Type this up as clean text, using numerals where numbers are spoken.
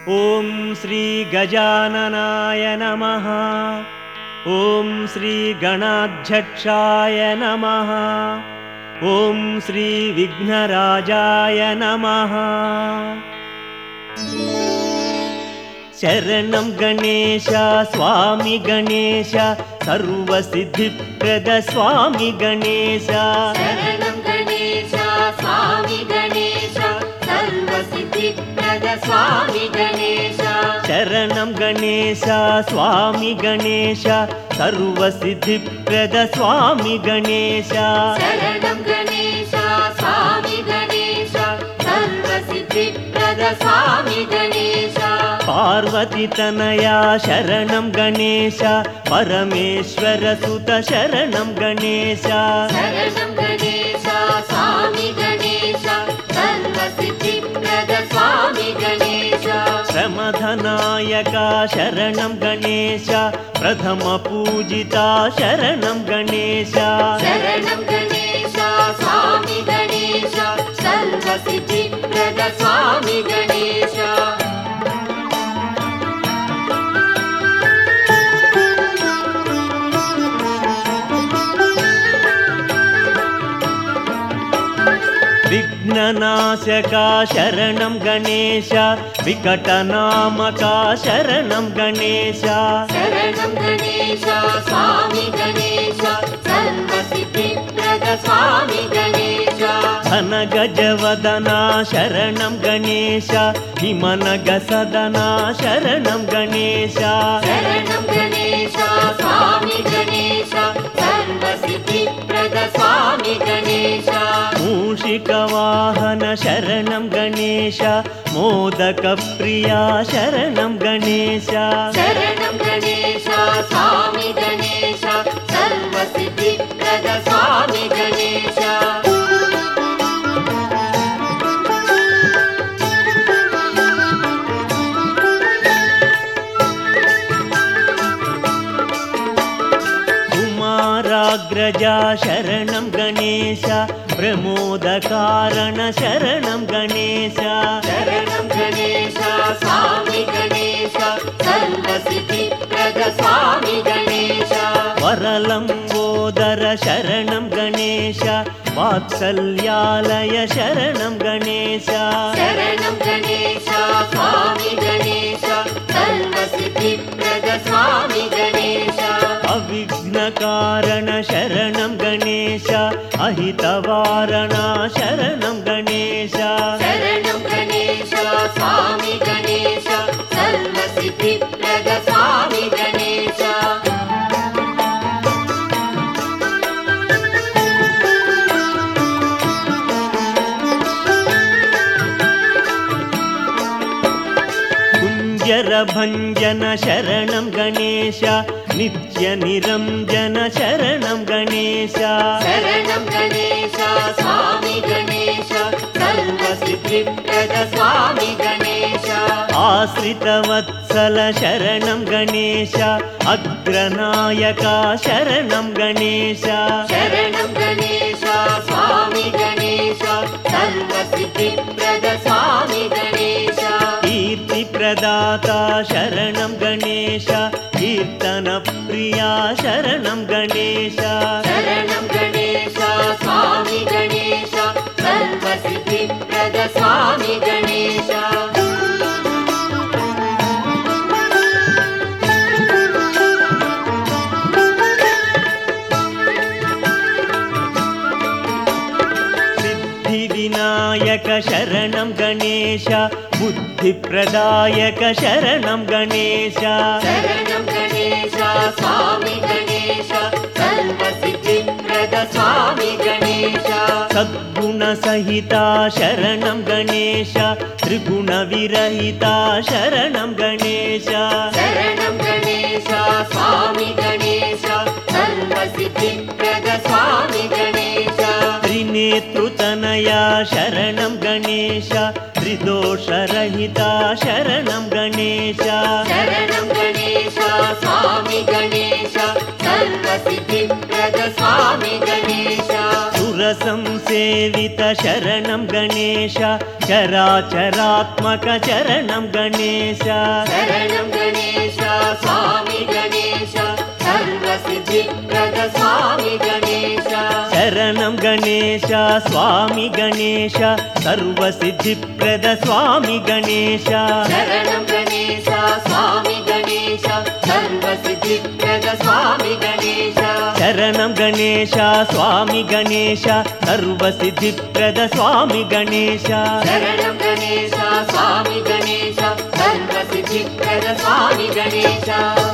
ఓం శ్రీ గజాననాయ నమః. ఓం శ్రీ గణాధ్యక్షాయ నమః. ఓం శ్రీ విఘ్నరాజాయ నమః. శరణం గణేశ స్వామి గణేశ సర్వసిద్ధిప్రద స్వామి గణేశ. శరణం గణేశ స్వామి గణేశ సర్వసిద్ధిప్రద స్వామి గణేశ. శరణం గణేశ స్వామి గణేశ సర్వసిద్ధిప్రద స్వామి గణేశ. శరణం గణేశ స్వామి గణేశ సర్వసిద్ధిప్రద స్వామి గణేశ. పార్వతి తనయా శరణం గణేశ పరమేశ్వర సుత శరణం గణేశ. శరణం గణేశ స్వామి గణేశ సర్వసిద్ధిప్రద స్వామి గణేశ. శ్రమధనాయక శరణం గణేశ ప్రథమ పూజిత శరణం గణేశ. శరణం గణేశ స్వామి గణేశ సర్వసిద్ధిప్రద స్వామి గణేశ. విఘ్ననాశక శరణం గణేశ వికటనామక శరణం గణేశ. శరణం గణేశ స్వామి గణేశ సర్వసిద్ధిప్రద స్వామి గణేశ. ఘన గజవదన శరణం గణేశ హిమనగ సదన శరణం గణేశ. శరణం గణేశ స్వామి గణేశ సర్వసిద్ధిప్రద స్వామి గణేశ. మూషిక వాహన శరణం గణేశ మోదక ప్రియా శరణం గణేశ. శరణం గణేశ స్వామి గణేశ సర్వసిద్ధిప్రద స్వామి గణేశ. కుమారాగ్రజ శరణం గణేశ ప్రమోదకారణ శరణం గణేశ. శరణం గణేశ స్వామి గణేశ సర్వసిద్ధిప్రద స్వామి గణేశ. వరలంబోదర శరణం గణేశ వాత్సల్యాలయ శరణం గణేశ. శరణం గణేశ స్వామి గణేశ సర్వసిద్ధిప్రద స్వామి గణేశ. అవిఘ్నకారణ శరణం గణేశ అహితవారణ శరణం గణేశ. శరణం గణేశ స్వామి గణేశ సర్వసిద్ధిప్రద స్వామి గణేశ. కుంజరభంజన శరణం గణేశ నిత్య నిరంజన శరణం గణేశ. శరణం గణేశ స్వామి గణేశ సర్వసిద్ధిప్రద స్వామి గణేశ. ఆశ్రితవత్సల శరణం గణేశ అగ్రనాయక శరణం గణేశ. శరణం గణేశ స్వామి గణేశ సర్వసిద్ధిప్రద స్వామి గణేశ. కీర్తి ప్రదాత శరణం గణేశ కీర్తన ప్రియా శరణం గణేశ. శరణం గణేశ స్వామి గణేశ సర్వసిద్ధిప్రద స్వామి గణేశ. సిద్ధి వినాయక శరణం గణేశ బుద్ధిప్రదాయక శరణం గణేశ. శరణం గణేశ స్వామి గణేశ సర్వసిద్ధిప్రద స్వామి గణేశ. సద్గుణ సహిత శరణం గణేశ త్రిగుణ విరహిత శరణం గణేశ. శరణం గణేశ స్వామి గణేశ సర్వసిద్ధిప్రద స్వామి గణేశ. త్రినేత్రుతనయా శరణం గణేశ త్రిదోషరహిత శరణం గణేశ. శరణం గణేశ స్వామి గణేశ సర్వసిద్ధిప్రద స్వామి గణేశ. సుర संसेवित शरणं गणेश चराचरात्मक चरणं गणेश शरणं गणेश स्वामी गणेश सर्वसिद्धिप्रद स्वामी गणेश शरणं गणेश स्वामी गणेश सर्वसिद्धिप्रद स्वामी गणेश शरणं गणेश स्वामी गणेश सर्वसिद्धिप्रद स्वामी गणेश शरणं गणेश स्वामी गणेश सर्वसिद्धिप्रद स्वामी गणेश शरणं गणेश स्वामी गणेश सर्वसिद्धिप्रद स्वामी गणेश